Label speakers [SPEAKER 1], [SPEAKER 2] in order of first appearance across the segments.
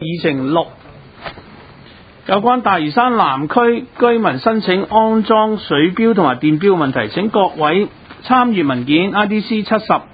[SPEAKER 1] 議程6，有關大嶼山南區居民申請安裝水錶同埋電錶問題，請各位參閱文件 IDC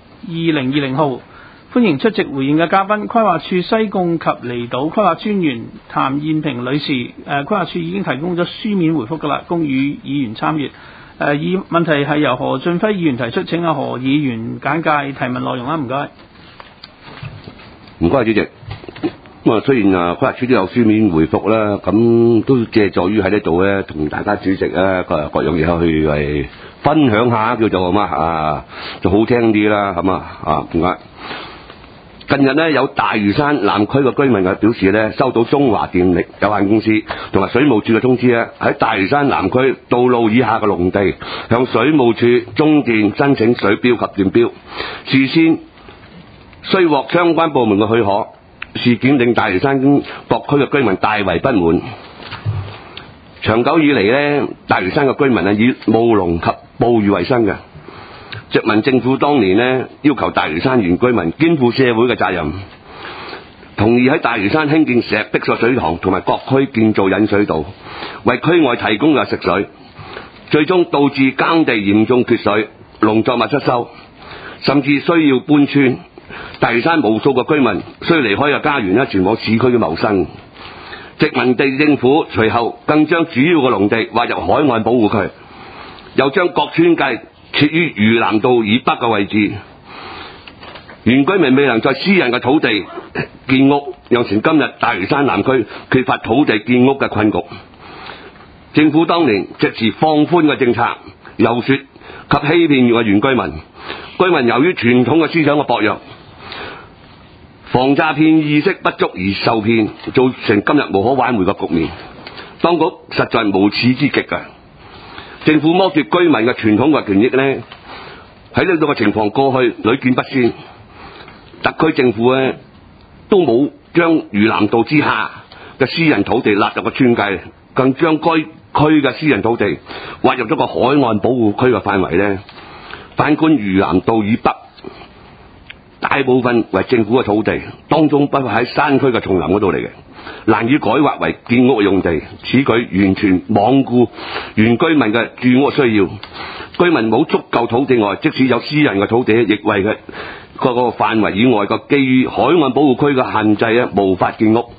[SPEAKER 1] 70/2020號。歡迎出席回應嘅嘉賓，規劃處西貢及離島規劃專員譚燕萍女士。規劃處已經提供咗書面回覆㗎啦，供與議員參閱。問題係由何俊輝議員提出，請阿何議員簡介提問內容啦，唔該。
[SPEAKER 2] 唔該，主席。咁啊，雖然規劃處都有書面回覆啦，咁都借助於喺呢度咧，同大家主席咧各樣嘢去分享下，叫做就好聽啲啦，係嘛唔該。近日呢，有大嶼山南區嘅居民表示呢，收到中華電力有限公司同埋水務署嘅通知呢，喺大嶼山南區道路以下嘅農地向水務署中電申請水錶及電錶，事先須獲相關部門嘅許可。事件令大嶼山各區嘅居民大為不滿。長久以嚟呢，大嶼山嘅居民以務農及捕魚為生嘅。殖民政府當年呢，要求大嶼山原居民肩負社會嘅責任，同意喺大嶼山興建石壁塑水塘同埋各區建造引水道，為區外提供嘅食水，最終導致耕地嚴重缺水，農作物失收，甚至需要搬村。大嶼山無數嘅居民需離開嘅家園前往市區嘅謀生。殖民地政府隨後更將主要嘅農地劃入海岸保護區，又將各村界設於嶼南道以北嘅位置，原居民未能在私人嘅土地建屋，釀成今日大嶼山南區缺乏土地建屋嘅困局。政府當年藉詞放寬嘅政策，遊說及欺騙嘅原居民，居民由於傳統嘅思想嘅薄弱，防詐騙意識不足而受騙，造成今日無可挽回嘅局面。當局實在無恥之極嘅。政府剝奪居民嘅傳統嘅權益呢，喺呢度嘅情況過去屢見不鮮。特區政府呢都冇將嶼南道之下嘅私人土地納入個村界，更將該區嘅私人土地劃入咗個海岸保護區嘅範圍呢。反觀嶼南道以北，大部分為政府嘅土地，當中包括喺山區嘅叢林嗰度嚟嘅，難以改劃為建屋嘅用地，此舉完全罔顧原居民嘅住屋需要。居民冇足夠土地外，即使有私人嘅土地，亦為佢個範圍以外嘅基於海岸保護區嘅限制無法建屋。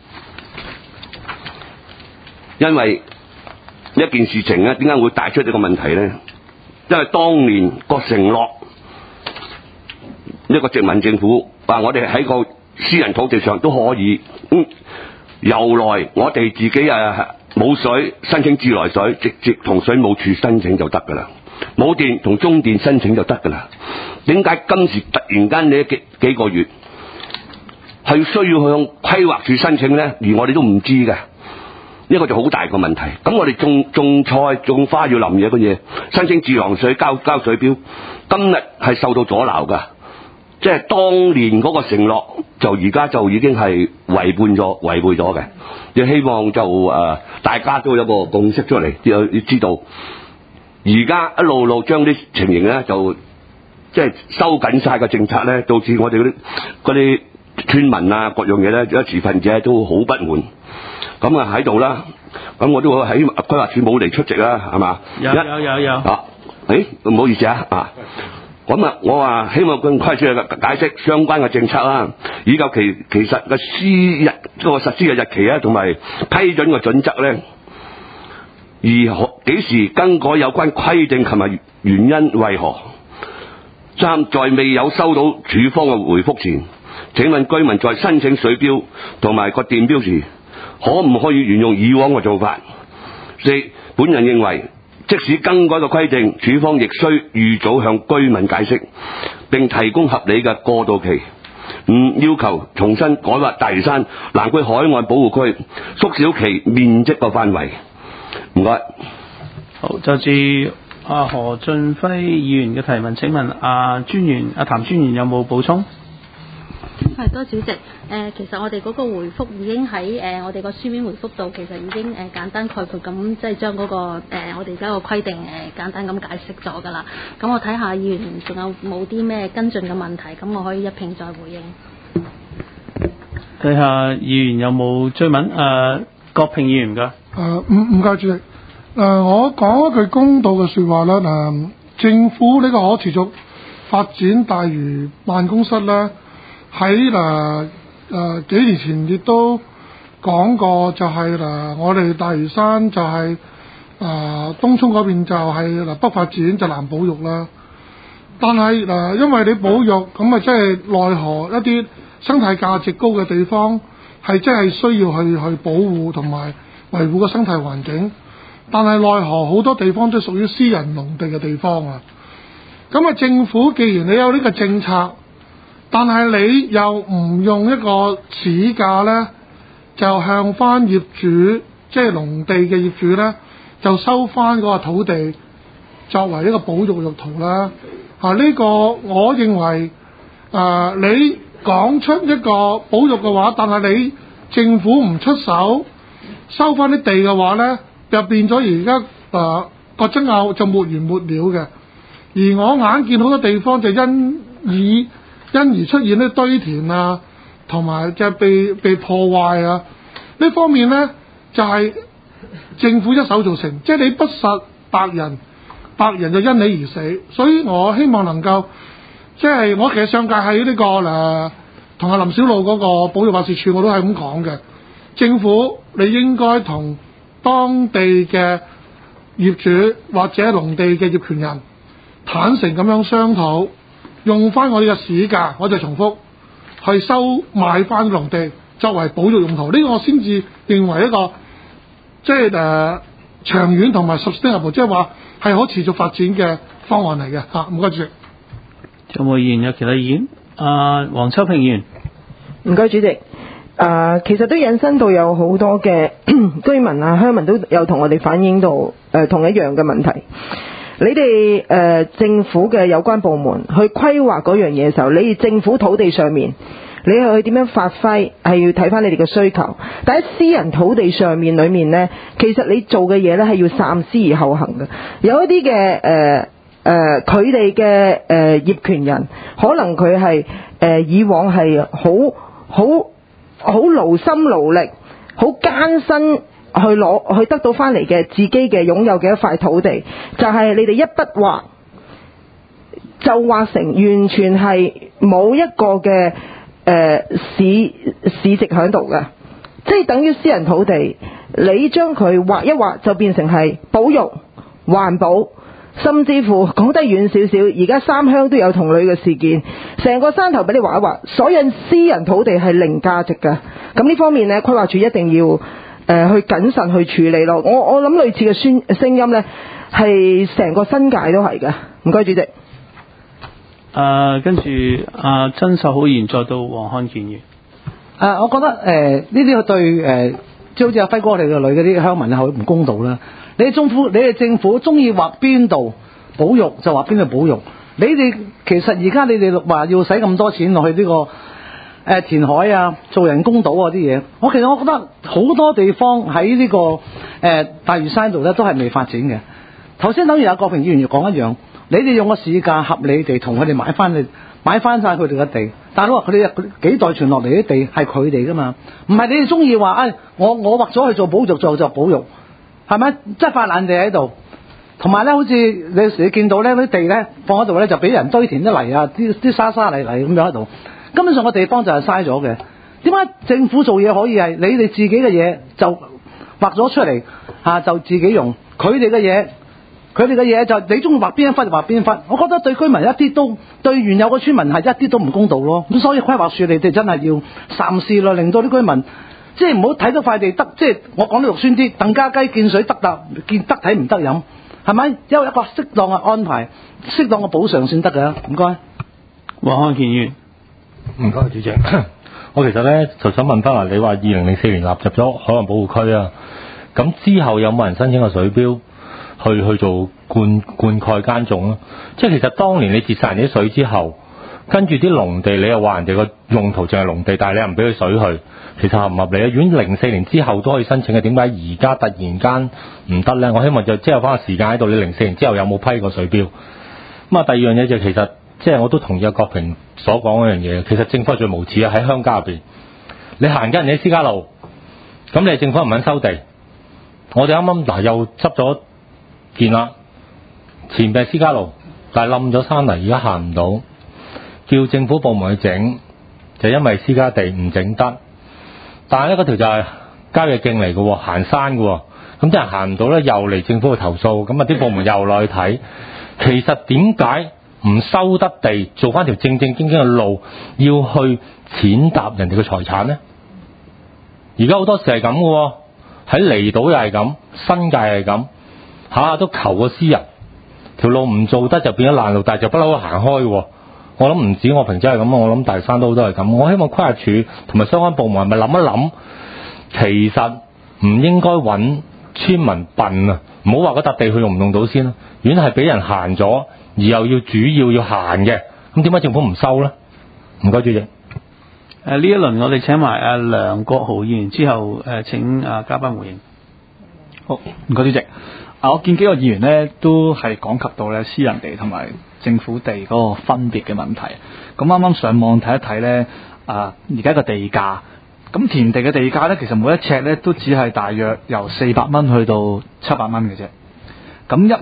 [SPEAKER 2] 因為一件事情點解會帶出呢個問題呢？因為當年個承諾，一個殖民政府話我哋喺個私人土地上都可以，由來我哋自己冇水，申請自來水，直接同水務署申請就得噶啦，冇電同中電申請就得噶啦。點解今時突然間呢幾個月係需要向規劃署申請呢？而我哋都唔知嘅，呢個就好大個問題。咁我哋種菜種花要淋嘢嘅嘢，申請自來水交水錶，今日係受到阻撓噶。即係當年嗰個承諾，就而家就已經係違背咗嘅。亦希望就大家都有個共識出嚟，要知道而家一路將啲情形咧，就即係收緊晒個政策咧，導致我哋嗰啲村民各樣嘢咧，有持份者都好不滿。咁喺度啦，咁我都喺規劃署冇嚟出席啦，係嘛？有。唔好意思咁我話希望更快速嘅解釋相關嘅政策啦，以及其實嘅實施嘅日期同埋批准嘅準則咧，而幾時更改有關規定及埋原因為何？三，在未有收到署方嘅回覆前，請問居民在申請水錶同埋個電錶時，可唔可以沿用以往嘅做法？四，本人認為，即使更改嘅規定，署方亦須預早向居民解釋，並提供合理嘅過渡期。五，要求重新改劃大嶼山南區海岸保護區，縮小其面積嘅範圍。唔該。
[SPEAKER 1] 好，就住何俊輝議員嘅提問，請問譚專員有冇補充？
[SPEAKER 3] 係，多主席。其實我哋嗰個回覆已經喺我哋個書面回覆度，其實已經簡單概括咁，即係將嗰個我哋而家個規定簡單咁解釋咗㗎啦。咁我睇下議員仲有冇啲咩跟進嘅問題，咁我可以一併再回應。
[SPEAKER 1] 睇下議員有冇追問？郭平議員㗎。
[SPEAKER 4] 唔該主席。我講一句公道嘅説話啦。政府呢個可持續發展大嶼辦公室咧，喺幾年前亦都講過，就係我哋大嶼山就係東涌嗰邊就係北發展就南保育啦。但係因為你保育咁啊，即係奈何一啲生態價值高嘅地方係真係需要去保護同埋維護個生態環境。但係奈何好多地方都屬於私人農地嘅地方啊。咁啊，政府既然你有呢個政策，但係你又唔用一個市價呢，就向翻業主，即係農地嘅業主呢，就收翻嗰個土地作為一個保育用途啦。呢個我認為你講出一個保育嘅話，但係你政府唔出手收翻啲地嘅話呢，就變咗而家個爭拗就沒完沒了嘅。而我眼見好多地方就因而出現啲堆填啊，同埋就被破壞啊。呢方面呢，就係政府一手造成，即係你不殺百人，百人就因你而死。所以我希望能夠，即係我其實上屆喺呢個同阿林筱魯嗰個保育辦事處我都係咁講嘅。政府你應該同當地嘅業主或者農地嘅業權人坦誠咁樣商討，用翻我哋嘅市價，我就重複去收買翻農地作為保育用途。呢個我先至認為一個即係長遠同埋 sustainable， 即係話係可持續發展嘅方案嚟嘅嚇。唔該主席。
[SPEAKER 1] 有冇議員有其他意見？黃秋平議員。
[SPEAKER 5] 唔該主席。其實都引申到有好多嘅居民啊、鄉民都有同我哋反映到同一樣嘅問題。你哋政府嘅有關部門去規劃嗰樣嘢嘅時候，你哋政府土地上面，你係去點樣發揮，係要睇翻你哋嘅需求。但喺私人土地上面裏面呢，其實你做嘅嘢呢係要三思而後行嘅。有一啲嘅佢哋嘅業權人，可能佢係以往係好勞心勞力、好艱辛去得到翻嚟嘅自己嘅擁有嘅一塊土地，就係你哋一筆畫就畫成完全係冇一個嘅市值喺度嘅，即係等於私人土地，你將佢畫一畫就變成係保育、環保。甚至乎講得遠少少，而家三鄉都有同類嘅事件，成個山頭俾你畫一畫，所有私人土地係零價值㗎。咁呢方面呢，規劃署一定要去謹慎去處理咯。我諗類似嘅聲音呢，係成個新界都係㗎。唔該主席。
[SPEAKER 1] 跟住曾秀好議員再到黃漢健議員。
[SPEAKER 6] 我覺得呢啲對即係好似阿輝哥我哋嘅女嗰啲鄉民係好唔公道啦。你哋政府中意畫邊度保育就畫邊度保育。你哋其實而家你哋話要使咁多錢落去呢個填海啊、做人工島啊啲嘢，其實我覺得好多地方喺呢個大嶼山度咧都係未發展嘅。頭先等於阿郭平議員講一樣，你哋用個市價合理地同佢哋買翻晒佢哋嘅地，但係佢哋幾代傳落嚟啲地係佢哋噶嘛，唔係你哋中意話我畫咗去做保育就保育。係咪？即係塊爛地喺度，同埋咧，好似你見到咧啲地咧放喺度咧，就俾人堆填啲泥啊，啲沙泥咁樣喺度。根本上個地方就係嘥咗嘅。點解政府做嘢可以係你哋自己嘅嘢就畫咗出嚟就自己用，佢哋嘅嘢就你中意畫邊一忽就畫邊一忽。我覺得對居民一啲都對原有嘅村民係一啲都唔公道咯。咁所以規劃署你哋真係要三思咯，令到啲居民。即係唔好睇到塊地得，即係我講得肉酸啲，鄧家雞見水得睇唔得飲，係咪？有一個適當嘅安排、適當嘅補償先得㗎。唔該，
[SPEAKER 1] 黃漢健議員。
[SPEAKER 7] 唔該，主席。我其實咧就想問翻啦，你話2004年納入咗海岸保護區啊，咁之後有冇人申請個水標去做灌溉耕種啊？即係其實當年你截晒人啲水之後，跟住啲農地你又話人哋個用途淨係農地，但係你又唔俾佢水去。其實合唔合理啊？如果04年之後都可以申請嘅，點解而家突然間唔得咧？我希望就即係有翻個時間喺度，你04年之後有冇批過水標？咁啊，第二樣嘢就其實即係我都同意阿郭平所講嗰樣嘢，其實政府係最無恥啊！喺鄉郊入邊， 你行緊人哋私家路，咁你政府唔肯收地，我哋啱啱嗱又執咗件啦，前邊係私家路，但係冧咗山泥，而家行唔到，叫政府部門去整，就因為私家地唔整得，但係咧嗰條就係郊野徑嚟嘅喎，行山嘅喎，咁啲人行唔到咧，又嚟政府去投訴，咁啊啲部門又落去睇，其實點解唔收得地，做翻條正正經經嘅路，要去踐踏人哋嘅財產呢？而家好多時係咁嘅喎，喺離島又係咁，新界係咁，下下都求個私人條路唔做得就變咗爛路，但係就不嬲行開喎。我諗唔止我平洲係咁，我諗大山都好多係咁。我希望規劃署同埋相關部門係咪諗一諗，其實唔應該揾村民笨啊，唔好話嗰笪地佢用唔用到先啦。如果係俾人行咗，而又要主要行嘅，咁點解政府唔收呢？唔該主席。
[SPEAKER 1] 呢一輪我哋請埋阿梁國豪議員之後，請嘉賓回應。
[SPEAKER 8] 好，唔該主席。我見幾個議員呢都係講及到咧私人地同埋政府地嗰個分別嘅問題。咁啱啱上網睇一睇呢，而家個地價，咁田地嘅地價呢，其實每一尺呢都只係大約由400蚊去到700蚊嘅啫。咁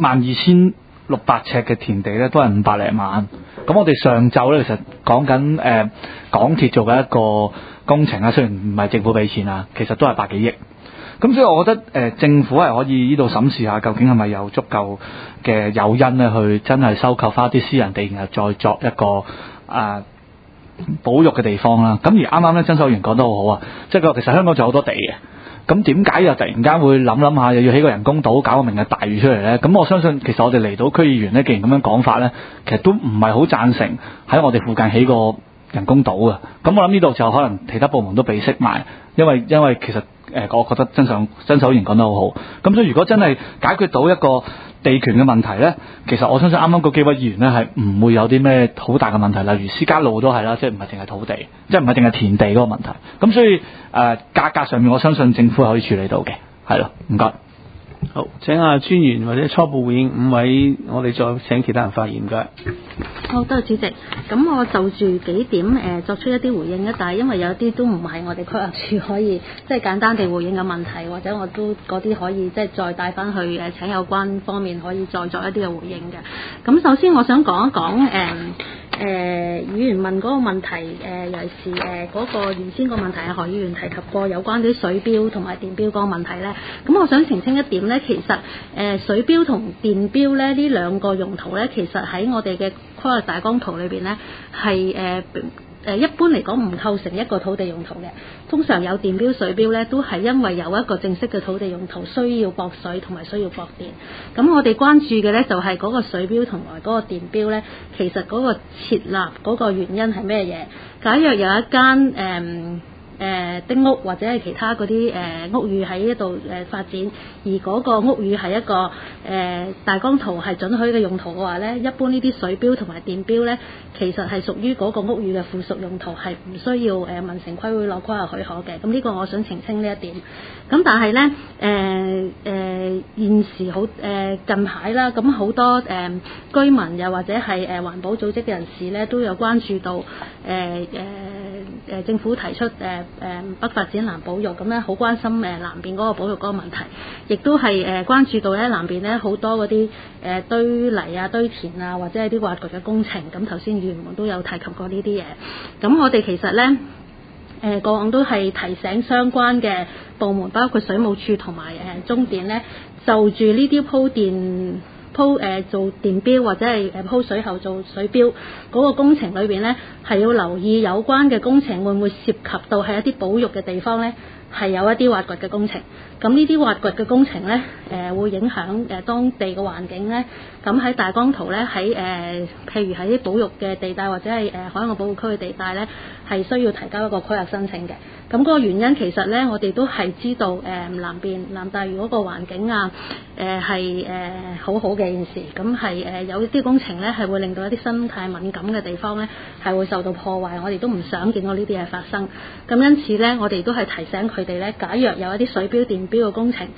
[SPEAKER 8] 12600尺嘅田地呢都係500零萬。咁我哋上晝呢，其實講緊港鐵做嘅一個工程啊，雖然唔係政府俾錢啊，其實都係百幾億。咁所以我覺得政府係可以呢度審視下，究竟係咪有足夠嘅誘因咧，去真係收購翻啲私人地，然後再作一個保育嘅地方啦。咁而啱啱咧，曾守議員講得好好啊，即係佢話其實香港仲有好多地嘅。咁點解又突然間會諗下又要起個人工島，搞個明日大嶼出嚟咧？咁我相信其實我哋離島區議員咧，既然咁樣講法咧，其實都唔係好贊成喺我哋附近起個人工島嘅。咁我諗呢度就可能其他部門都被釋埋，因為其實我覺得曾守議員講得好好。咁所以如果真係解決到一個地權嘅問題咧，其實我相信啱啱嗰幾位議員咧係唔會有啲咩好大嘅問題，例如私家路都係啦，即係唔係淨係土地，即係唔係淨係田地嗰個問題。咁所以價格上面，我相信政府係可以處理到嘅，係咯，唔該。
[SPEAKER 1] 好，請阿專員或者初步回應5位，我哋再請其他人發言，唔該。
[SPEAKER 3] 好，多謝主席。咁我就住幾點作出一啲回應啦，但係因為有啲都唔係我哋規劃署可以即係簡單地回應嘅問題，或者我都嗰啲可以即係再帶翻去請有關方面可以再作一啲嘅回應嘅。咁首先我想講一講議員問嗰個問題，尤其是嗰個原先個問題係何議員提及過有關啲水標同埋電標嗰個問題咧。咁我想澄清一點咧，其實水標同電標咧呢兩個用途咧，其實喺我哋嘅規劃大綱圖裏邊咧係一般嚟講唔構成一個土地用途嘅。通常有電標水標咧，都係因為有一個正式嘅土地用途需要駁水同埋需要駁電。咁我哋關注嘅咧就係嗰個水標同埋嗰個電標咧，其實嗰個設立嗰個原因係咩嘢？假若有一間丁屋或者係其他嗰啲屋宇喺呢度發展，而嗰個屋宇係一個大綱圖係准許嘅用途嘅話咧，一般呢啲水標同埋電標咧，其實係屬於嗰個屋宇嘅附屬用途，係唔需要民城規會攞規劃許可嘅。咁呢個我想澄清呢一點。咁但係咧現時好近排啦，咁好多居民又或者係環保組織嘅人士咧，都有關注到政府提出北發展南保育，咁咧好關心南邊嗰個保育嗰個問題，亦都係關注到咧南邊咧好多嗰啲堆泥啊、堆填啊，或者係啲挖掘嘅工程。咁頭先議員們都有提及過呢啲嘢。咁我哋其實咧過往都係提醒相關嘅部門，包括水務署同埋中電咧，就住呢啲鋪電做電標或者係鋪水喉做水標嗰個工程裏邊咧，係要留意有關嘅工程會唔會涉及到係一啲保育嘅地方咧，係有一啲挖掘嘅工程。咁呢啲挖掘嘅工程咧，會影響當地嘅環境咧。咁喺大綱圖咧，喺譬如喺啲保育嘅地帶或者係海岸保護區嘅地帶咧，係需要提交一個規劃申請嘅。咁嗰個原因其實咧，我哋都係知道南大嶼嗰個環境啊，係好好嘅件事。咁係有啲工程咧係會令到一啲生態敏感嘅地方咧係會受到破壞，我哋都唔想見到呢啲嘢發生。咁因此咧，我哋都係提醒佢哋咧，假若有一啲水標電標嘅工程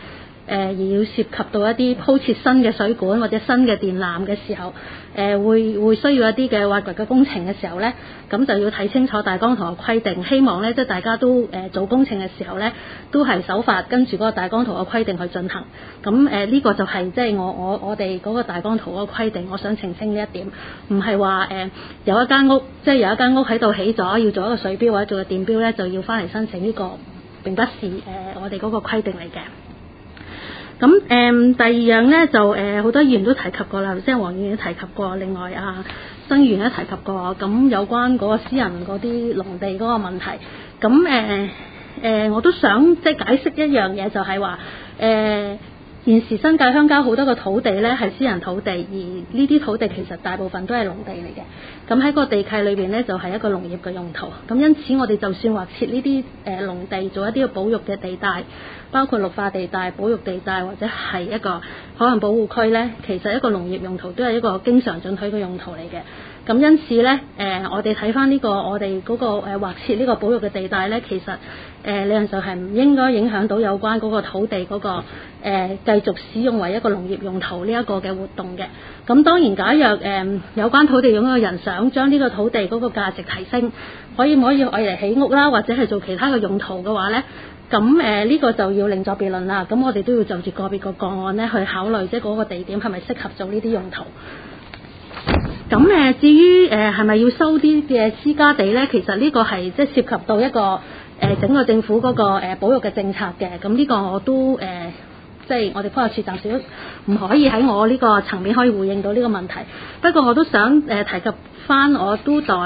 [SPEAKER 3] 而要涉及到一啲鋪設新嘅水管或者新嘅電纜嘅時候，會需要一啲嘅挖掘嘅工程嘅時候咧，咁就要睇清楚大綱圖嘅規定，希望咧即係大家都做工程嘅時候咧，都係守法跟住嗰個大綱圖嘅規定去進行。咁呢個就係即係我哋嗰個大綱圖嗰個規定，我想澄清呢一點，唔係話有一間屋即係有一間屋喺度起咗，要做一個水標或者做個電標咧，就要翻嚟申請呢個，並不是我哋嗰個規定嚟嘅。咁第二樣咧就好多議員都提及過啦，即係黃議員都提及過，另外曾議員都提及過，咁有關嗰個私人嗰啲農地嗰個問題，咁我都想即係解釋一樣嘢，就係話現時新界鄉郊好多個土地咧係私人土地，而呢啲土地其實大部分都係農地嚟嘅。咁喺個地契裏邊咧就係一個農業嘅用途。咁因此我哋就算劃設呢啲農地做一啲嘅保育嘅地帶，包括綠化地帶、保育地帶或者係一個海洋保護區咧，其實一個農業用途都係一個經常准許嘅用途嚟嘅。咁因此咧，我哋睇翻呢個我哋嗰個劃設呢個保育嘅地帶咧，其實理論上係唔應該影響到有關嗰個土地嗰個繼續使用為一個農業用途呢一個嘅活動嘅。咁當然，假若有關土地擁有人想將呢個土地嗰個價值提升，可以唔可以愛嚟起屋啦，或者係做其他嘅用途嘅話咧？咁呢個就要另作別論啦。咁我哋都要就住個別個案咧去考慮，即係嗰個地點係咪適合做呢啲用途。咁至於係咪要收啲嘅私家地咧？其實呢個係即係涉及到一個整個政府嗰個保育嘅政策嘅。咁呢個我都即係我哋規劃署暫時都唔可以喺我呢個層面可以回應到呢個問題。不過我都想提及翻，我都代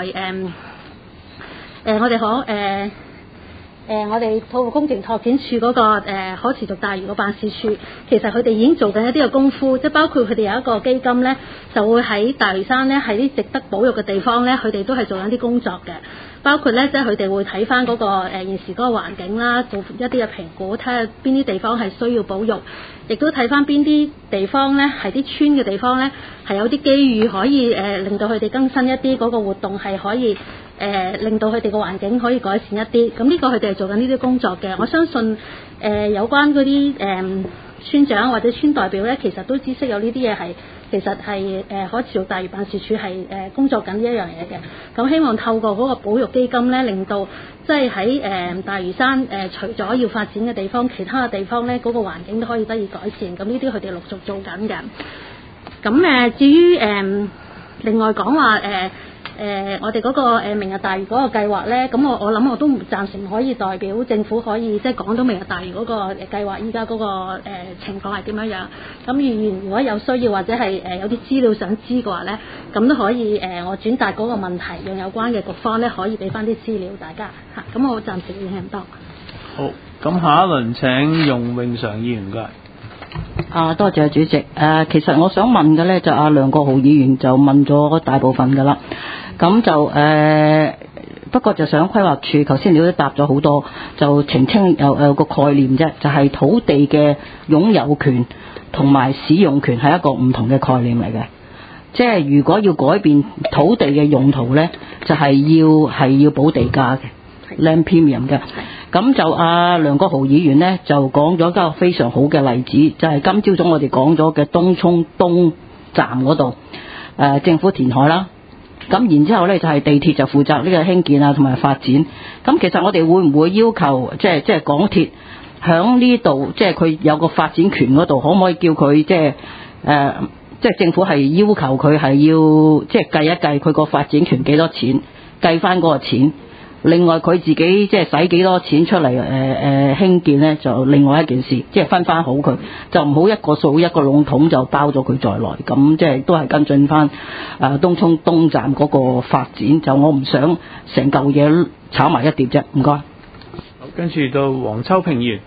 [SPEAKER 3] 我哋我哋土木工程拓展署嗰個可持續大嶼個辦事處，其實佢哋已經做緊一啲嘅功夫，即係包括佢哋有一個基金咧，就會喺大嶼山咧喺啲值得保育嘅地方咧，佢哋都係做緊啲工作嘅。包括咧，即係佢哋會睇翻嗰個現時嗰個環境啦，做一啲嘅評估，睇下邊啲地方係需要保育，亦都睇翻邊啲地方咧係啲村嘅地方咧，係有啲機遇可以令到佢哋更新一啲嗰個活動係可以令到佢哋個環境可以改善一啲。咁呢個佢哋係做緊呢啲工作嘅。我相信有關嗰啲村長或者村代表咧，其實都知悉有呢啲嘢係。其實係可持續大嶼辦事處係工作緊呢一樣嘢嘅，咁希望透過嗰個保育基金咧，令到即係喺大嶼山除咗要發展嘅地方，其他嘅地方咧嗰個環境都可以得以改善，咁呢啲佢哋陸續做緊嘅。咁至於另外講話我哋嗰個明日大嶼嗰個計劃咧，咁我諗我都暫時唔可以代表政府可以即係講到明日大嶼嗰個計劃依家嗰個情況係點樣樣。咁議員如果有需要或者係有啲資料想知嘅話咧，咁都可以我轉達嗰個問題，讓有關嘅局方咧可以俾翻啲資料大家嚇。咁我暫時唔多。
[SPEAKER 1] 好，咁下一輪請容永常議員嘅。
[SPEAKER 9] 多謝主席。其實我想問嘅咧就梁國豪議員就問咗大部分㗎啦。咁就不過就想規劃處，頭先你都答咗好多，就澄清有個概念啫，就係土地嘅擁有權同埋使用權係一個唔同嘅概念嚟嘅。即係如果要改變土地嘅用途咧，就係要補地價嘅 land premium 嘅。咁就梁國豪議員咧就講咗一個非常好嘅例子，就係今朝早我哋講咗嘅東涌東站嗰度政府填海啦。咁然之後咧就係地鐵就負責呢個興建啊同埋發展。咁其實我哋會唔會要求即係港鐵響呢度，即係佢有個發展權嗰度，可唔可以叫佢即係政府係要求佢係要即係計一計佢個發展權幾多錢，計翻嗰個錢。另外佢自己即係使幾多錢出嚟興建咧，就另外一件事，即係分翻好佢，就唔好一個數一個籠統就包咗佢在內。咁即係都係跟進翻東涌東站嗰個發展，就我唔想成嚿嘢炒埋一碟啫。唔該。好，
[SPEAKER 1] 跟住到黃秋平議員。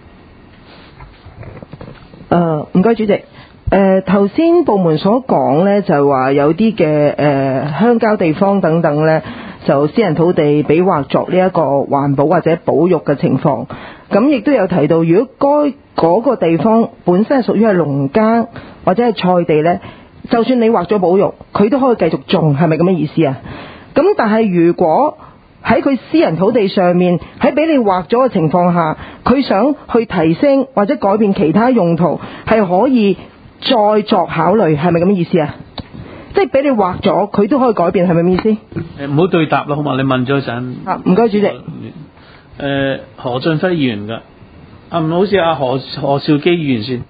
[SPEAKER 5] 唔該主席。頭先部門所講咧，就係話有啲嘅鄉郊地方等等咧，就私人土地俾劃作呢一個環保或者保育嘅情況。咁亦都有提到，如果嗰個地方本身係屬於係農耕或者係菜地咧，就算你劃咗保育，佢都可以繼續種，係咪咁嘅意思啊？咁但係如果喺佢私人土地上面，喺俾你劃咗嘅情況下，佢想去提升或者改變其他用途，係可以再作考慮，係咪咁嘅意思啊？即係俾你劃咗，佢都可以改變，係咪咁意思？
[SPEAKER 1] 唔好對答啦，好嘛？你問咗陣。
[SPEAKER 5] 唔該，主席。
[SPEAKER 1] 何俊輝議員㗎。唔好似何兆基議員先。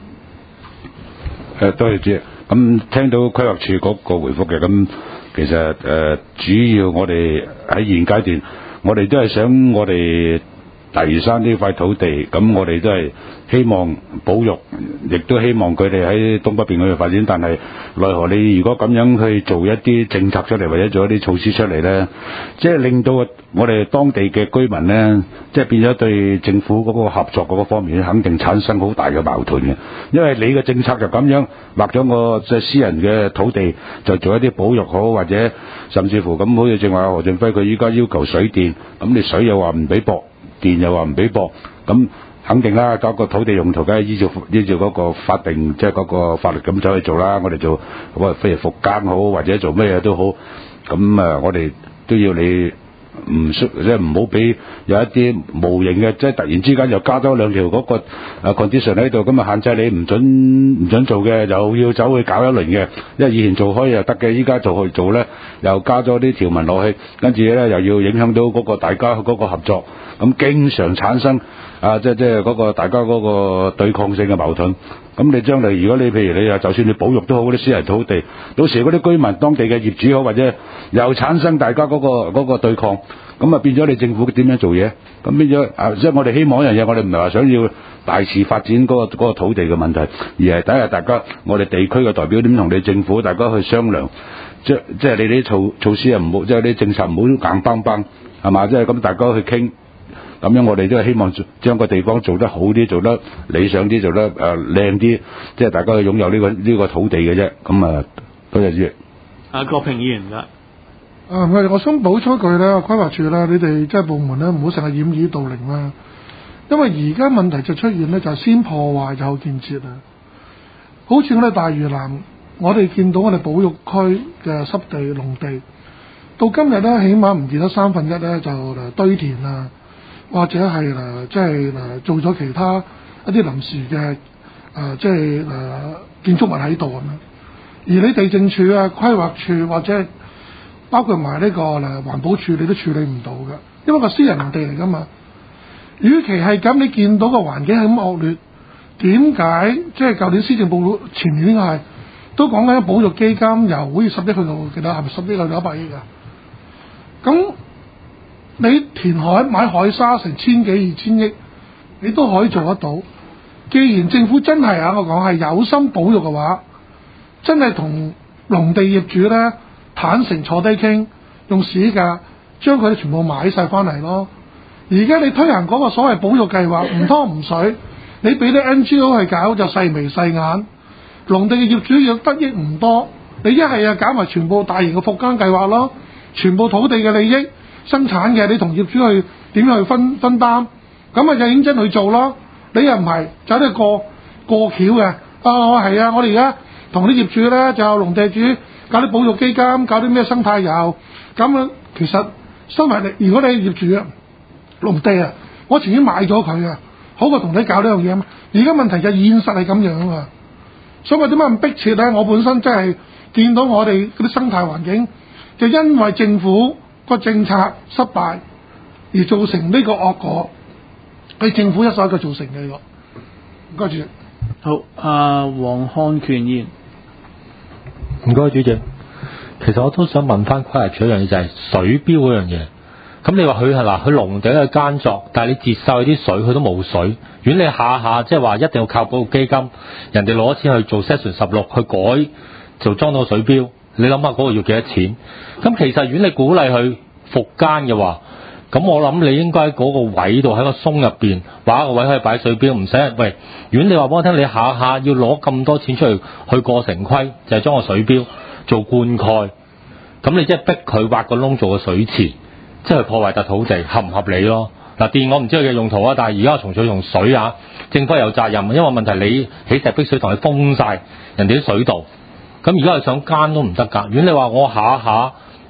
[SPEAKER 10] 多謝主席。咁聽到規劃署嗰個回覆嘅，咁其實主要我哋喺現階段，我哋都係想我哋大嶼山呢塊土地，咁我哋都係希望保育，亦都希望佢哋喺東北邊嗰度發展。但係奈何你如果咁樣去做一啲政策出嚟，或者做一啲措施出嚟呢，即係令到我哋當地嘅居民呢，即係變咗對政府嗰個合作嗰個方面，肯定產生好大嘅矛盾嘅。因為你嘅政策就咁樣劃咗個即係私人嘅土地，就做一啲保育好，或者甚至乎咁，好似正話何俊輝佢依家要求水電，咁你水又話唔俾駁，電又話唔俾駁，咁肯定啦，嗰個土地用途梗係依照嗰個法定即係嗰個法律咁走去做啦。我哋做譬如復耕好，或者做咩嘢都好，咁我哋都要你即係唔好俾有一啲無形嘅，即係突然之間又加多兩條嗰個condition 喺度，咁啊限制你唔準做嘅，又要走去搞一輪嘅。因為以前做開又得嘅，依家做咧又加咗啲條文落去，跟住咧又要影響到嗰個大家嗰個合作，咁經常產生即係嗰個大家嗰個對抗性嘅矛盾。咁你將來如果你譬如你就算你保育都好，嗰啲私人土地，到時嗰啲居民當地嘅業主好，或者又產生大家嗰個對抗，咁啊變咗你政府點樣做嘢？咁變咗即係我哋希望一樣嘢，我哋唔係話想要大肆發展嗰個土地嘅問題，而係睇下大家我哋地區嘅代表點同你政府大家去商量，即係你啲措施啊唔好，即係啲政策唔好硬邦邦，係嘛？即係咁大家去傾。咁樣我哋都係希望將個地方做得好啲，做得理想啲，做得靚啲，即係大家去擁有呢個土地嘅啫。咁多謝主席。
[SPEAKER 1] 郭平議員㗎。
[SPEAKER 4] 我想補充一句咧，規劃署咧，你哋即係部門咧，唔好成日掩耳盜鈴啦。因為而家問題就出現咧，就係先破壞就後建設啊。好似我哋大嶼南，我哋見到我哋保育區嘅濕地、農地，到今日咧，起碼唔見得1/3咧就堆填啊。或者係即係做咗其他一啲臨時嘅即係建築物喺度咁樣，而你地政處啊、規劃處或者包括埋呢個環保處，你都處理唔到嘅，因為個私人地嚟噶嘛。與其係咁，你見到個環境係咁惡劣，點解即係舊年施政報告前年應該係都講緊保育基金由好似10億去到幾多，係咪10億去到100億啊？咁你填海買海沙成1000幾2000億，你都可以做得到。既然政府真係我講係有心保育嘅話，真係同農地業主咧坦誠坐低傾，用市價將佢哋全部買晒翻嚟咯。而家你推行嗰個所謂保育計劃，唔湯唔水，你俾啲 NGO 去搞就細眉細眼，農地嘅業主要得益唔多。你一係搞埋全部大型嘅復耕計劃咯，全部土地嘅利益。生產嘅你同業主去點樣去分擔，咁就認真去做咯。你又唔係走啲過橋嘅，係啊！我哋而家同啲業主咧就農地主搞啲保育基金，搞啲咩生態遊，咁其實收埋你，如果你係業主啊，農地啊，我前年買咗佢啊，好過同你搞呢樣嘢啊嘛。而家問題就現實係咁樣啊，所以我點解咁迫切咧？我本身真係見到我哋嗰啲生態環境，就因為政府個政策失敗而造成呢個惡果，係政府一手一腳造成嘅呢個。唔該主席。
[SPEAKER 1] 好，黃漢權議員。
[SPEAKER 7] 唔該主席。其實我都想問翻規劃署一樣嘢，就係水標嗰樣嘢。咁你話佢係嗱，佢農地去耕作，但係你截晒佢啲水，佢都冇水。如果你下下即係話一定要靠保育基金，人哋攞錢去做 Section 16去改，就裝到水標。你諗下嗰個要幾多錢？咁其實如果你鼓勵佢復耕嘅話，咁我諗你應該喺嗰個位度喺個松入邊畫一個位可以擺水標，唔使喂。如果你話俾我聽，你下下要攞咁多錢出去過城規，就係裝個水標做灌溉，咁你即係逼佢挖個窿做個水池，即係破壞笪土地，合唔合理咯？嗱，電我唔知佢嘅用途啊，但係而家從取用水啊，政府有責任，因為問題你起石碧水塘，你封晒人哋啲水道。咁而家係想耕都唔得㗎。如果你話我下下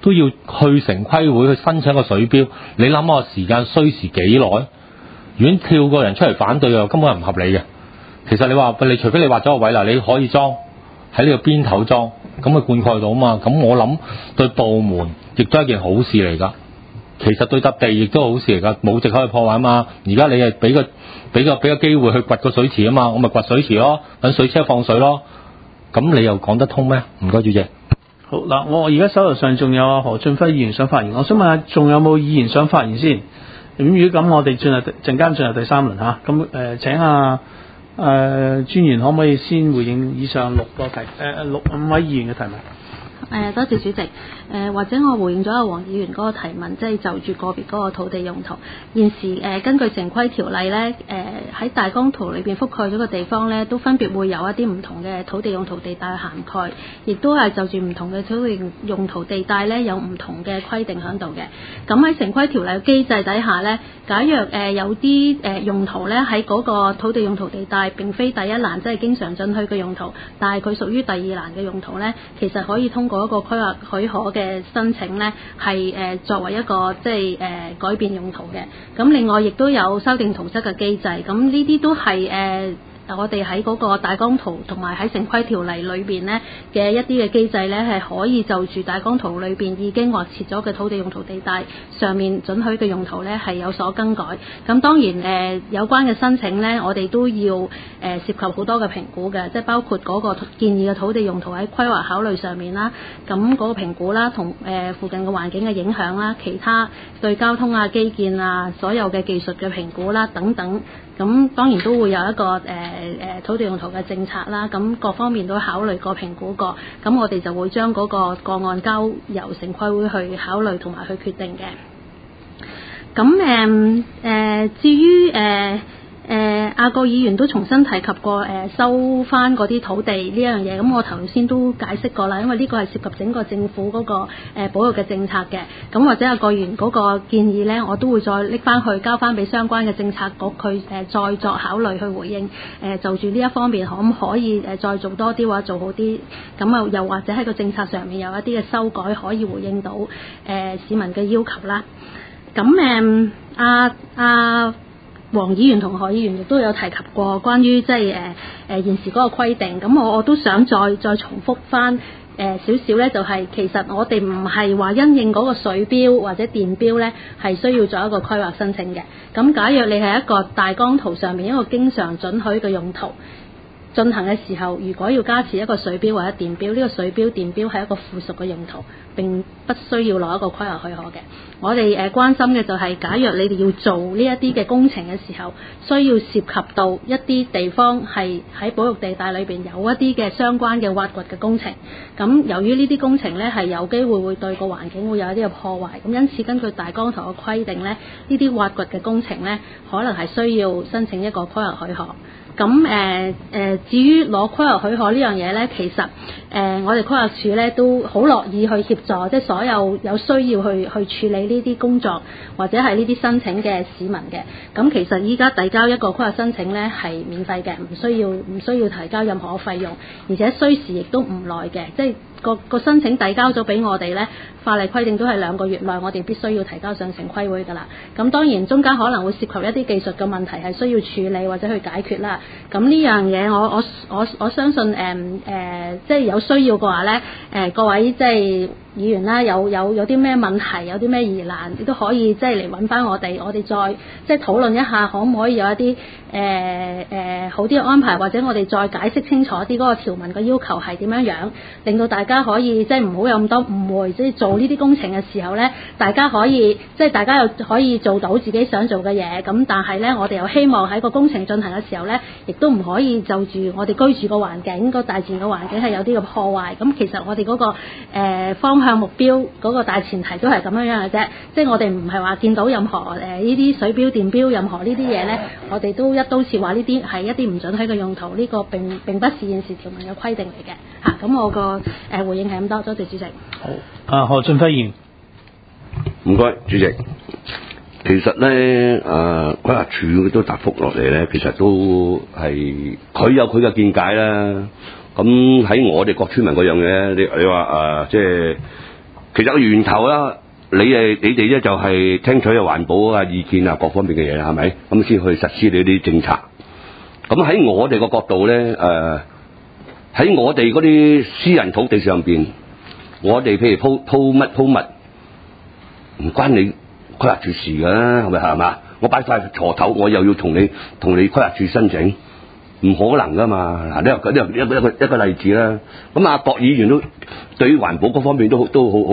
[SPEAKER 7] 都要去城規會去申請個水標，你諗下時間需時幾耐？如果跳個人出嚟反對又根本係唔合理嘅。其實你話你除非你劃咗個位啦，你可以裝喺呢個邊頭裝，咁咪灌溉到嘛。咁我諗對部門亦都係一件好事嚟㗎。其實對笪地亦都好事嚟㗎，冇藉口去破壞啊嘛。而家你係俾個機會去掘個水池啊嘛，我咪掘水池咯，等水車放水咯。咁你又講得通咩？唔該主席。
[SPEAKER 1] 好嗱，我而家手頭上仲有何俊輝議員想發言，我想問下仲有冇議員想發言先？咁如果咁，我哋陣間進入第三輪嚇。咁請下專員可唔可以先回應以上5位議員嘅提問？
[SPEAKER 3] 多謝主席。或者我回應咗阿黃議員嗰個提問，即係就住個別嗰個土地用途。現時根據城規條例咧，喺大綱圖裏邊覆蓋咗個地方咧，都分別會有一啲唔同嘅土地用途地帶涵蓋，亦都係就住唔同嘅土地用途地帶咧有唔同嘅規定喺度嘅。咁喺城規條例嘅機制底下咧，假若有啲用途咧喺嗰個土地用途地帶並非第一欄，即係經常准許嘅用途，但係佢屬於第二欄嘅用途咧，其實可以通過一個規劃許可嘅申請呢，係作為一個即係改變用途嘅。咁另外亦都有修訂圖則嘅機制。咁呢啲都係我哋喺嗰個大綱圖同埋喺城規條例裏邊呢嘅一啲嘅機制呢，係可以就住大綱圖裏邊已經劃設咗嘅土地用途地帶上面准許嘅用途呢，係有所更改。咁當然有關嘅申請呢，我哋都要涉及好多嘅評估嘅，即係包括嗰個建議嘅土地用途喺規劃考慮上面啦，咁嗰個評估啦，同附近嘅環境嘅影響啦，其他對交通啊、基建啊、所有嘅技術嘅評估啦等等。咁當然都會有一個土地用途嘅政策啦，咁各方面都考慮過、評估過，咁我哋就會將嗰個個案交由城規會去考慮同埋去決定嘅。咁至於阿個議員都重新提及過收翻嗰啲土地呢樣嘢，咁我頭先都解釋過啦，因為呢個係涉及整個政府嗰個保育嘅政策嘅，咁或者阿個議員嗰個建議呢，我都會再拎翻去交翻俾相關嘅政策局去再作考慮去回應，就住呢一方面可唔可以再做多啲或者做好啲，咁啊又或者喺個政策上面有一啲嘅修改可以回應到市民嘅要求啦。咁黃議員同何議員亦都有提及過關於即係現時嗰個規定，咁我都想再重複翻少少咧，就係其實我哋唔係話因應嗰個水標或者電標咧係需要做一個規劃申請嘅。咁假若你係一個大綱圖上面一個經常准許嘅用途進行嘅時候，如果要加設一個水標或者電標，呢個水標電標係一個附屬嘅用途，並不需要攞一個規劃許可嘅。我哋關心嘅就係，假若你哋要做呢一啲嘅工程嘅時候，需要涉及到一啲地方係喺保育地帶裏邊有一啲嘅相關嘅挖掘嘅工程。咁由於呢啲工程呢係有機會會對個環境會有一啲嘅破壞，咁因此根據大綱圖嘅規定呢，呢啲挖掘嘅工程呢可能係需要申請一個規劃許可。咁至於攞規劃許可呢樣嘢呢，其實我哋規劃署呢都好樂意去協助，即係所有有需要去處理呢啲工作或者係呢啲申請嘅市民嘅。咁其實依家遞交一個規劃申請呢係免費嘅，唔需要提交任何費用，而且需時亦都唔耐嘅，即係個申請遞交咗俾我哋呢，法例規定都係2個月內我哋必須要提交上城規會㗎啦。咁當然中間可能會涉及一啲技術嘅問題係需要處理或者去解決啦。咁呢樣嘢我相信即係有需要嘅話呢，各位即係議員啦，有啲咩問題，有啲咩疑難，你都可以即係嚟揾翻我哋再即係討論一下，可唔可以有一啲好啲嘅安排，或者我哋再解釋清楚啲嗰個條文嘅要求係點樣樣，令到大家可以即係唔好有咁多誤會，即係做呢啲工程嘅時候呢，大家可以即係大家又可以做到自己想做嘅嘢，咁但係呢，我哋又希望喺個工程進行嘅時候呢，亦都唔可以就住我哋居住個環境、個大自然嘅環境係有啲嘅破壞。咁其實我哋嗰個方向目標嗰個大前提都係咁樣樣嘅啫，即係我哋唔係話見到任何呢啲水標、電標任何呢啲嘢呢，我哋都一刀切話呢啲係一啲唔准許嘅用途，呢個並不是現時條文嘅規定嚟嘅嚇。咁我個回應係咁多，多謝主席。
[SPEAKER 1] 好，何俊輝議員，
[SPEAKER 2] 唔該主席。其實咧，規劃署都答覆落嚟咧，其實都係佢有佢嘅見解啦。咁喺我哋各村民嗰樣嘢，你話即係其實個源頭啦，你哋咧就係聽取環保啊意見啊各方面嘅嘢係咪？咁先去實施你啲政策。咁喺我哋個角度咧，喺我哋嗰啲私人土地上邊，我哋譬如鋪乜，唔關你規劃處事㗎，係嘛？我擺塊鋤頭，我又要同你規劃處申請，唔可能㗎嘛。嗱，呢個例子啦。咁啊，郭議員都對於環保嗰方面都好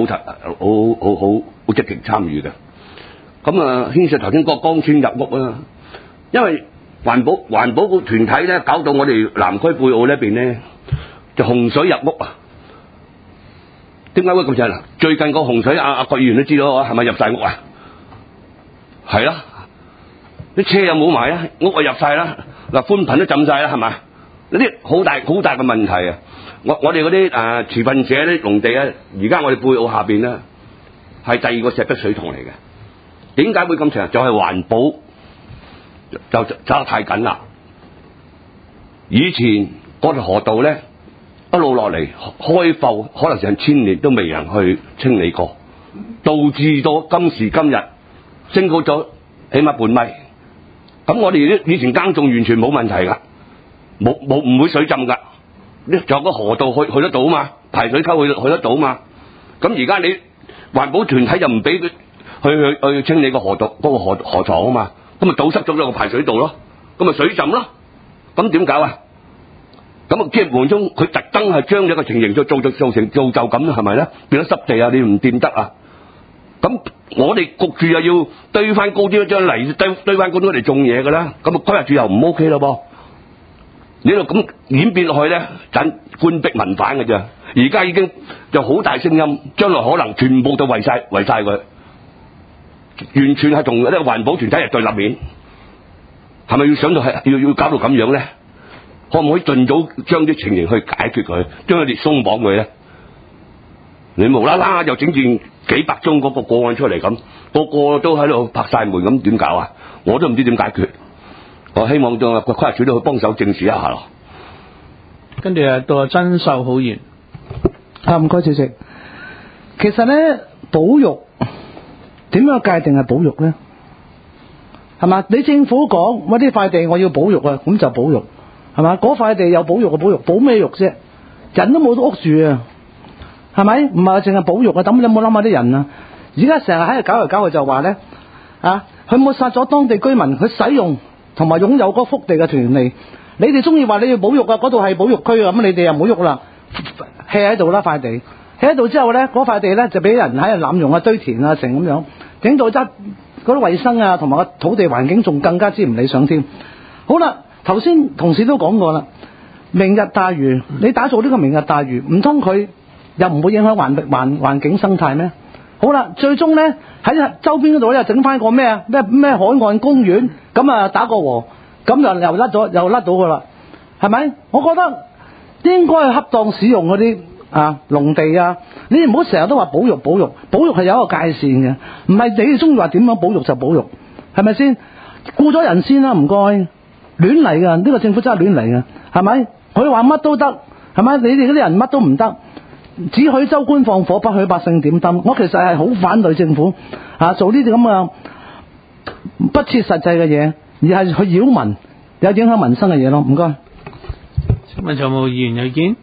[SPEAKER 2] 積極參與嘅。咁啊，牽涉頭先個光纖入屋啦，因為環保個團體咧，搞到我哋南區貝澳呢邊咧就洪水入屋啊！點解會咁滯？最近個洪水，阿郭議員都知道係咪入晒屋啊？係啦，啲車又冇埋啦，屋啊入晒啦，嗱寬頻都浸晒啦，係咪？呢啲好大嘅問題啊！我哋嗰啲持份者啲農地咧，而家我哋貝澳下邊咧係第二個石壁水塘嚟嘅。點解會咁長？就係環保就走得太緊啦。以前嗰條河道咧一路落嚟開埠，可能成1000年都未人去清理過，導致到今時今日升高咗起碼半米。咁我哋以前耕種完全冇問題㗎，唔會水浸㗎。仲有個河道去得到嘛，排水溝去得到嘛。咁而家你環保團體又唔俾佢去清理個河道嗰個河床啊嘛，咁咪堵塞咗個排水道咯，咁咪水浸咯。咁點搞啊？咁啊，即係無中佢特登係將呢個情形造就咁，係咪咧？變咗濕地啊，你唔掂得啊！咁我哋焗住又要堆翻高啲，將泥堆翻高啲嚟種嘢㗎啦。咁啊，規劃處又唔 OK 咯噃。你度咁演變落去咧，盞官逼民反嘅啫。而家已經就好大聲音，將來可能全部都圍晒佢，完全係同一個環保團體係對立面。係咪要想到係要搞到咁樣咧？可唔可以盡早將啲情形去解決佢，將佢哋鬆綁佢咧？你無啦啦又整件幾百宗嗰個個案出嚟咁，個個都喺度拍晒門咁，點搞啊？我都唔知點解決。我希望個規劃處都去幫手正視一下咯。
[SPEAKER 1] 跟住到阿曾秀好員。
[SPEAKER 6] 唔該，主席。其實咧，保育點樣界定係保育咧？係嘛？你政府講我呢塊地我要保育啊，咁就保育，係嘛？嗰塊地有保育嘅保育，保咩育啫？人都冇屋住啊，係咪？唔係淨係保育啊，咁你有冇諗下啲人啊？而家成日喺度搞嚟搞去就話咧，佢抹殺咗當地居民佢使用同埋擁有嗰幅地嘅權利。你哋中意話你要保育啊，嗰度係保育區啊，咁你哋又唔好喐啦，hea喺度啦塊地，hea喺度之後咧，嗰塊地咧就俾人喺度濫用啊、堆填啊成咁樣，整到嗰啲衛生啊同埋個土地環境仲更加之唔理想添。好啦，頭先同事都講過啦，明日大嶼，你打造呢個明日大嶼，唔通佢又唔會影響環境生態咩？好啦，最終咧喺周邊嗰度又整翻個咩海岸公園，咁啊打個和，咁又甩到噶啦，係咪？我覺得應該係恰當使用嗰啲農地啊，你唔好成日都話保育係有一個界線嘅，唔係你哋中意話點樣保育就保育，係咪先？顧咗人先啦，唔該，亂嚟噶，呢個政府真係亂嚟噶，係咪？佢話乜都得，係咪？你哋嗰啲人乜都唔得。只許州官放火，不許百姓點燈。我其實係好反對政府做呢啲咁嘅不切實際嘅嘢，而係去擾民，有影響民生嘅嘢咯。唔該。
[SPEAKER 1] 請問仲有冇議員有意見？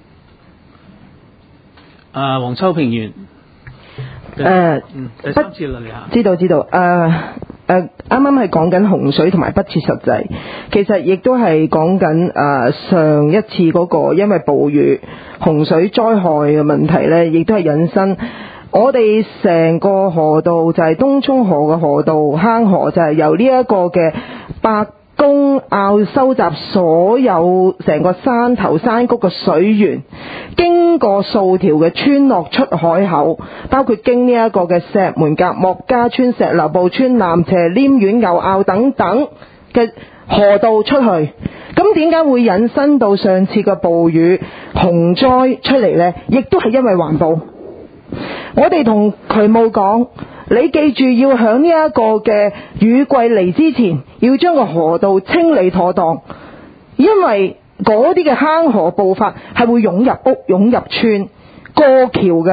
[SPEAKER 1] 黃秋平議員。第三節啦，你下。
[SPEAKER 5] 知道。啱啱係講緊洪水同埋不切實際，其實亦都係講緊上一次嗰個因為暴雨洪水災害嘅問題呢，亦都係引申我哋成個河道就係東涌河嘅河道坑河，就係由呢一個嘅白公坳收集所有成個山頭山谷嘅水源，經過數條嘅村落出海口，包括經呢一個嘅石門甲、莫家村、石樓埔村、南斜、稔苑、牛坳等等嘅河道出去。咁點解會引申到上次嘅暴雨洪災出嚟呢？亦都係因為環保。我哋同渠務講，你記住要響呢一個嘅雨季嚟之前，要將個河道清理妥當，因為嗰啲嘅坑河步伐係會湧入屋、湧入村、過橋嘅。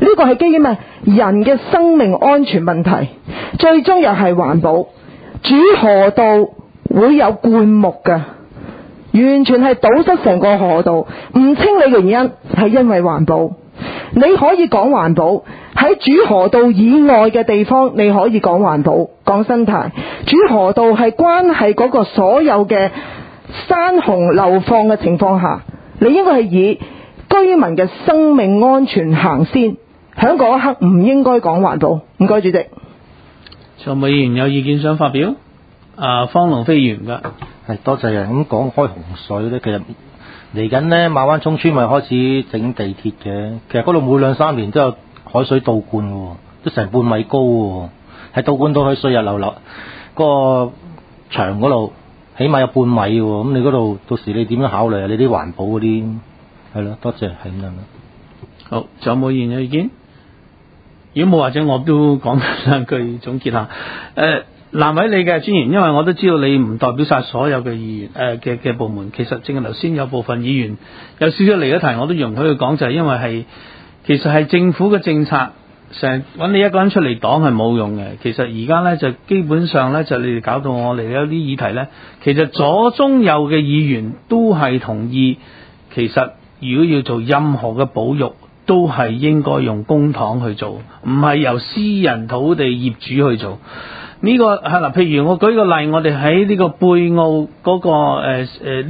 [SPEAKER 5] 呢個係基於咩？人嘅生命安全問題，最終又係環保。主河道會有灌木㗎，完全係堵塞成個河道，唔清理嘅原因係因為環保。你可以講環保，喺主河道以外嘅地方你可以講環保，講生態。主河道係關係嗰個所有嘅山洪流放嘅情況下，你應該係以居民嘅生命安全行先，喺嗰一刻唔應該講環保。唔該，主席。
[SPEAKER 1] 仲有冇議員有意見想發表？方龍飛議員㗎。
[SPEAKER 6] 係多謝啊！咁講開洪水咧，其實嚟緊呢，馬灣涌村咪開始整地鐵嘅。其實嗰度每2-3年都有海水倒灌喎，都成半米高喎，係倒灌到去水日流嗰個牆嗰度，起碼有半米喎。咁你嗰度到時你點樣考慮啊？你啲環保嗰啲係咯，多謝係咁樣。
[SPEAKER 1] 好，仲有冇議員有意見？如果冇，或者我都講兩句總結下。難為你嘅專員，因為我都知道你唔代表晒所有嘅議員嘅部門。其實正係頭先有部分議員有少少離咗題，我都容許佢講，就係因為其實係政府嘅政策，成日揾你一個人出嚟擋係冇用嘅。其實而家呢，就基本上呢，就你哋搞到我哋有啲議題呢，其實左中右嘅議員都係同意，其實如果要做任何嘅保育，都係應該用公帑去做，唔係由私人土地業主去做。呢個係嗱，譬如我舉個例，我哋喺呢個貝澳嗰個呢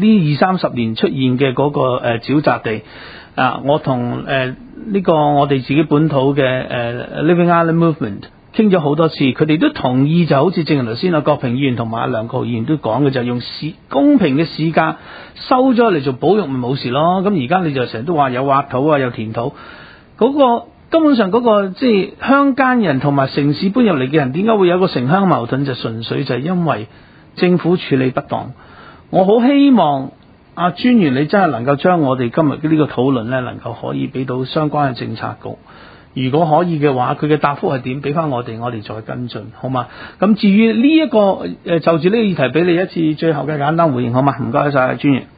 [SPEAKER 1] 20-30年出現嘅嗰個沼澤地啊，我同呢個我哋自己本土嘅Living Island Movement 傾咗好多次，佢哋都同意，就好似正如頭先郭平議員同埋阿梁國豪議員都講嘅，就係用公平嘅市價收咗嚟做保育咪冇事咯。咁而家你就成日都話有挖土啊，有填土，嗰個根本上嗰個即係鄉間人同埋城市搬入嚟嘅人，點解會有個城鄉矛盾？就純粹就係因為政府處理不當。我好希望阿專員你真係能夠將我哋今日呢個討論呢，能夠可以俾到相關嘅政策局。如果可以嘅話，佢嘅答覆係點？俾翻我哋再跟進，好嘛？咁至於呢一個就住呢個議題，俾你一次最後嘅簡單回應，好嘛？唔該晒，專員。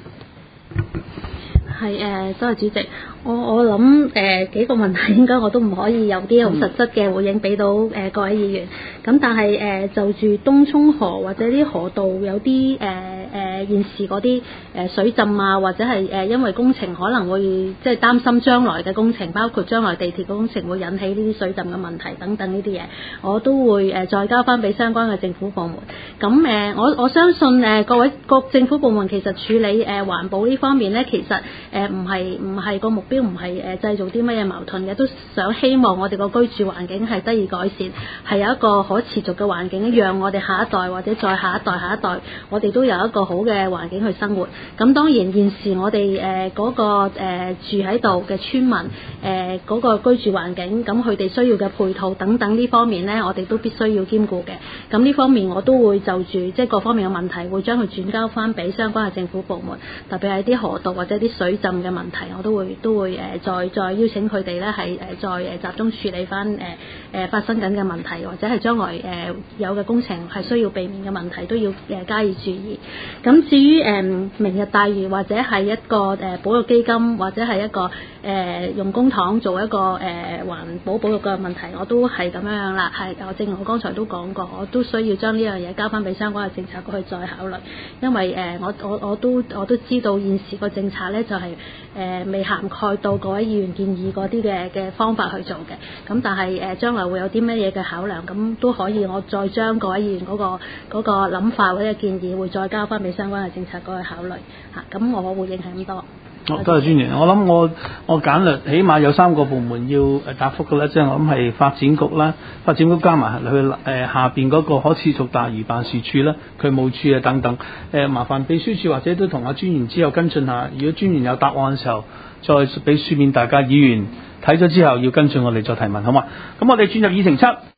[SPEAKER 3] 係多謝主席。我諗幾個問題應該我都唔可以有啲好實質嘅回應俾到各位議員。咁但係就住東涌河或者啲河道有啲現時嗰啲水浸啊，或者係因為工程可能會即係擔心將來嘅工程，包括將來地鐵嘅工程會引起呢啲水浸嘅問題等等呢啲嘢，我都會再交翻俾相關嘅政府部門。咁我相信各政府部門其實處理環保呢方面呢，其實唔係個目標。唔係製造啲乜嘢矛盾嘅，都想希望我哋個居住環境係得以改善，係有一個可持續嘅環境，讓我哋下一代或者再下一代，我哋都有一個好嘅環境去生活。咁當然現時我哋嗰個住喺度嘅村民嗰個居住環境，咁佢哋需要嘅配套等等呢方面呢，我哋都必須要兼顧嘅。咁呢方面我都會就住即係各方面嘅問題，會將佢轉交翻俾相關嘅政府部門，特別係啲河道或者啲水浸嘅問題，我都會再邀請佢哋咧係再集中處理翻發生緊嘅問題，或者係將來有嘅工程係需要避免嘅問題都要加以注意。咁至於明日大嶼或者係一個保育基金，或者係一個用公帑做一個環保保育嘅問題，我都係咁樣啦。係正如我剛才都講過，我都需要將呢樣嘢交翻俾相關嘅政策局去再考慮，因為我都知道現時個政策咧就係未涵蓋到各位議員建議嗰啲嘅方法去做嘅。咁但係將來會有啲乜嘢嘅考量，咁都可以我再將各位議員嗰個諗法或者建議會再交翻俾相關嘅政策局去考慮嚇。咁我回應係咁多。
[SPEAKER 1] 多謝專員。我諗我簡略，起碼有3個部門要答覆嘅啦，即係我諗係發展局啦，發展局加埋佢下邊嗰個可持續大嶼辦事處啦、渠務處啊等等。麻煩秘書處或者都同阿專員之後跟進下，如果專員有答案嘅時候，再俾書面大家議員睇咗之後要跟進我哋再提問，好嘛？咁我哋轉入議程7。